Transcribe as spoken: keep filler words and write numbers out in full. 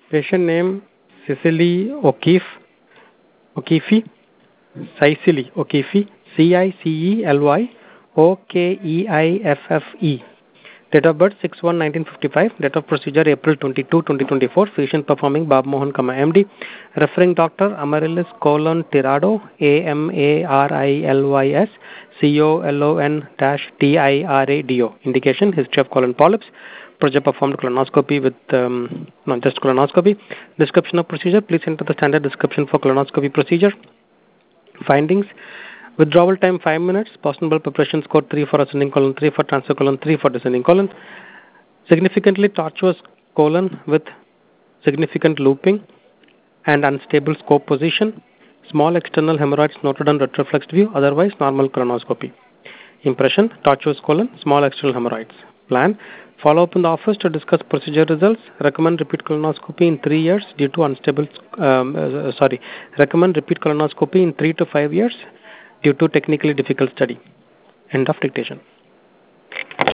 Patient name Cicely O'Keefe, O'Keefe, Cicely O'Keefe, C I C E L Y O K E I F F E. Date of birth six one nineteen fifty-five. Date of procedure April twenty-second, twenty twenty-four. Physician performing Bob Mohan, M D. Referring doctor Amaryllis colon Tirado, A M A R I L Y S C O L O N T I R A D O. Indication history of colon polyps. Procedure performed colonoscopy with um, not just colonoscopy. Description of procedure. Please enter the standard description for colonoscopy procedure. Findings. Withdrawal time five minutes. Possible preparation score three for ascending colon, three for transfer colon, three for descending colon. Significantly tortuous colon with significant looping and unstable scope position. Small external hemorrhoids noted on retroflexed view, otherwise normal colonoscopy. Impression, tortuous colon, small external hemorrhoids. Plan, follow up in the office to discuss procedure results. Recommend repeat colonoscopy in three years due to unstable, um, uh, sorry, recommend repeat colonoscopy in three to five years due to technically difficult study. End of dictation.